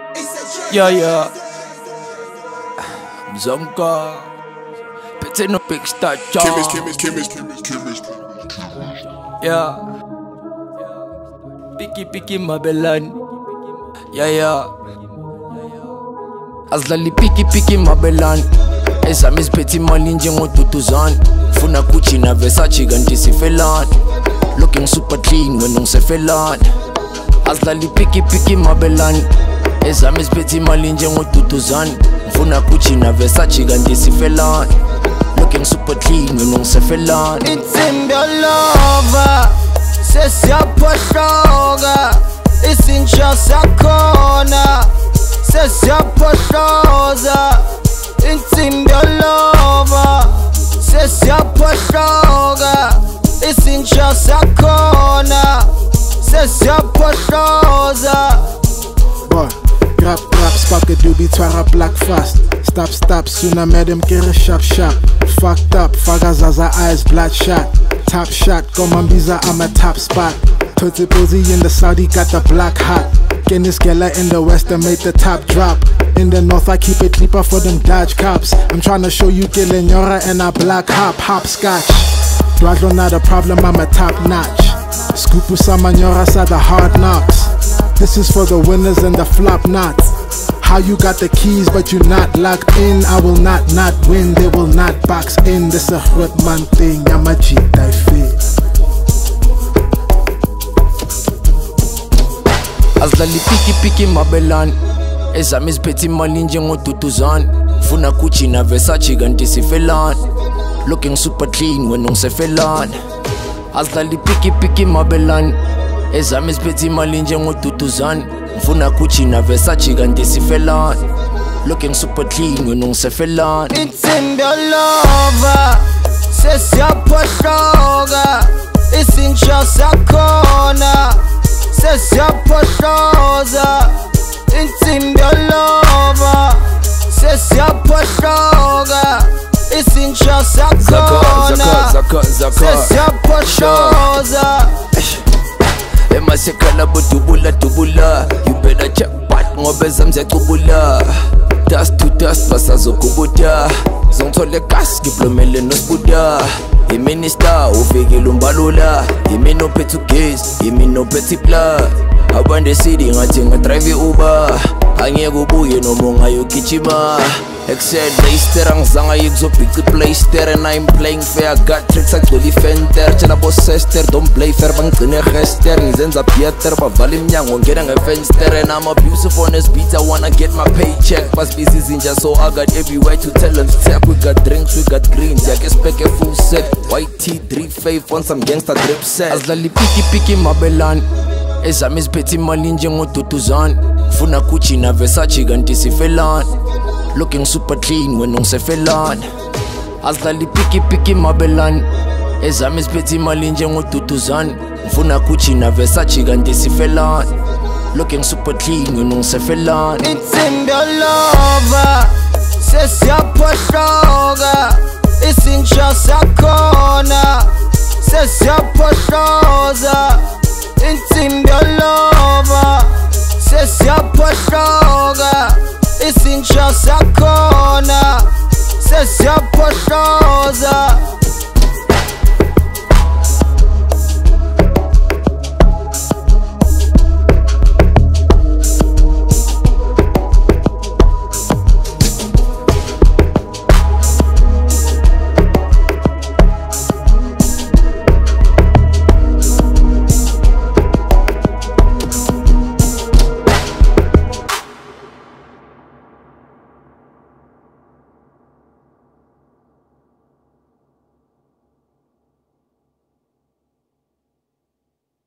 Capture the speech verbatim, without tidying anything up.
Yeah, yeah. Zonka. Petse no big star job. Chemist, chemist, chemist, chemist, chemist. Yeah. Picky, picky, Mabelan. Yeah, yeah. Azlali picky, picky, Mabelan. Esa mis peti malinje ngotutuzan. Funa Gucci na Versace ganti si felan. Looking super clean when on se felan. Azlali picky, picky, Mabelan. Esa mis peti malinje ngotutuzan. Funa Gucci na Versace ganti si felan. Looking super clean when on se felan. It's in your lover. Sesiyaphohloka isintsha sakhona sesiyaphohloza insimbi yolova sesiyaphohloka isintsha sakhona sesiyaphohloza. Boy, grab grab spark a doobie twara black fast. Stop stop soon I made him get a sharp sharp. Fucked up fagazaza eyes bloodshot. Top shot, Gomambiza, I'm a top spot. Tootsie Boozy in the Saudi, got the black hot. Guinness Gala in the west, I made the top drop. In the north, I keep it clipper for them Dodge cops. I'm trying to show you Gillenyora and a black hop, hopscotch. Dwadlo not a problem, I'm a top notch. Scoop Samanyora said the hard knocks. This is for the winners and the flop knots. How you got the keys but you not locked in? I will not not win, they will not box in. This a hurt man thing, I'm a G die fit. Azlali piki piki Mabelan. Esa mis peti malinje ngotutuzan. Funa Gucci na Versace ganti si felan. Looking super clean when on se felan. Azlali piki piki Mabelan. Esa mis peti malinje ngotutuzan. Funa Gucci na Versace ganti si felan. Looking super clean when on se felan. It's in your lover. Sesiyaphohloka isintsha sakhona sesiyaphohloza insimbi yolova sesiyaphohloka isintsha sakhona sesiyaphohloza. Emasekhala bodubula dubula. You better check back ngobe zamzecubula. Dust to dust basazokubuda. Zongithole gas ngiblomele nosbuda. Iminister ufikile umbalula. Yimi no phethe ugesi, yimi no phethe blood. Abande city ngathi ngadrive Uber. Angeke ubuye noma ungayogijima. Excel Leicester angizange yikuzobhica iPlayster. And I'm playing fair, got tricks agcwele ifenter. Tshela bo sister don't play fair bangigcine gester. Ngizenza better bavala iminyango ngena ngefenster. And I'm abusive on this beat, I wanna get my paycheck. Bas busy zinja so I got everywhere to tell them tap. We got drinks, we got greens, yeah guess back a full set. White tee, three fave on some gangster drip set. Azlali piki piki Mabelan. Esa mis peti malinje ngotutuzan. Funa Gucci na Versace ganti si felan. Looking super clean when on se felan. Azlali piki piki Mabelan. Esa mis peti malinje ngotutuzan. Funa Gucci na Versace ganti si felan. Looking super clean when on se felan. It's in your lover. Sesiyaphohloka isintsha sakhona sesiyaphohloza insimbi yolova sesiyaphohloka isintsha sakhona sesiyaphohloza.